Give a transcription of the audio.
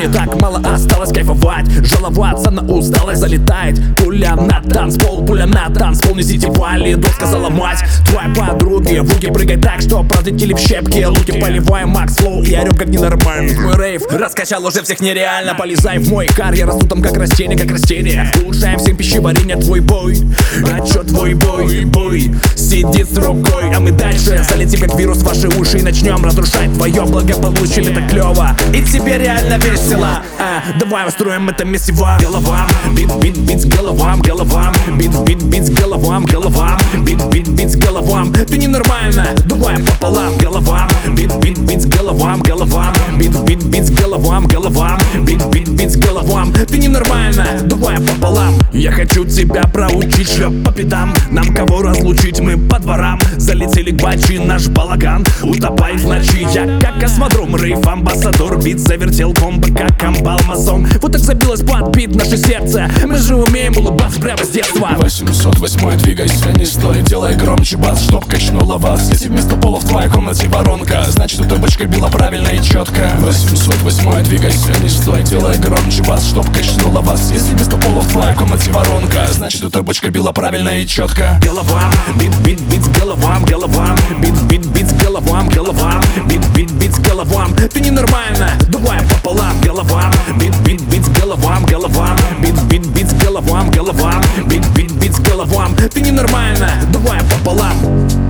не так мало осталось кайфовать, жаловаться на усталость залетает. Пуля на танцпол, несите вали, сказала мать твоей подруги. В руки прыгай так, что пролетели в щепки луки. Поливаем Макс Флоу и орем как ненормальный. Мой рейв раскачал уже всех нереально. Полезай в мой кар, я расту там как растение, как растение. Улучшаем всем пищеварение, твой бой. А чё твой бой? Сидит с рукой, а мы дальше залетим как вирус в ваши уши и начнем разрушать твое благополучие. Это клево и тебе реально весело. Давай устроим это месиво. Головам, бит с головам, бит с головам, бит с головам. Ты ненормально, давай пополам. Головам, бит с головам, бит с головам, бит с головам. Ты ненормально, давай пополам. Я хочу тебя проучить, шлеп по пятам. Нам кого разлучить, мы по дворам. Залетели к бачи, наш балаган утопает в ночи. Я как космодром, рейв амбассадор. Бит завертел бомбы, как амбал масон. Вот так забилось под бит наше сердце. Мы же умеем улыбаться прямо с детства. 808 двигайся, не стой, делай громче бас, чтоб качнула вас. Если вместо пола в твоей комнате воронка, значит эта бочка била правильно и четко. 808 двигайся, не стой, делай громче бас, чтоб качнула вас. Если вместо пола в твоей комнате воронка, значит эта бочка била правильно и четко. Головам, бит с головам, бит с головам, бит с головам. Ты ненормально, давай пополам. Головам, бит с головам, бит с головам, бит с головам. Ты ненормально, давай пополам.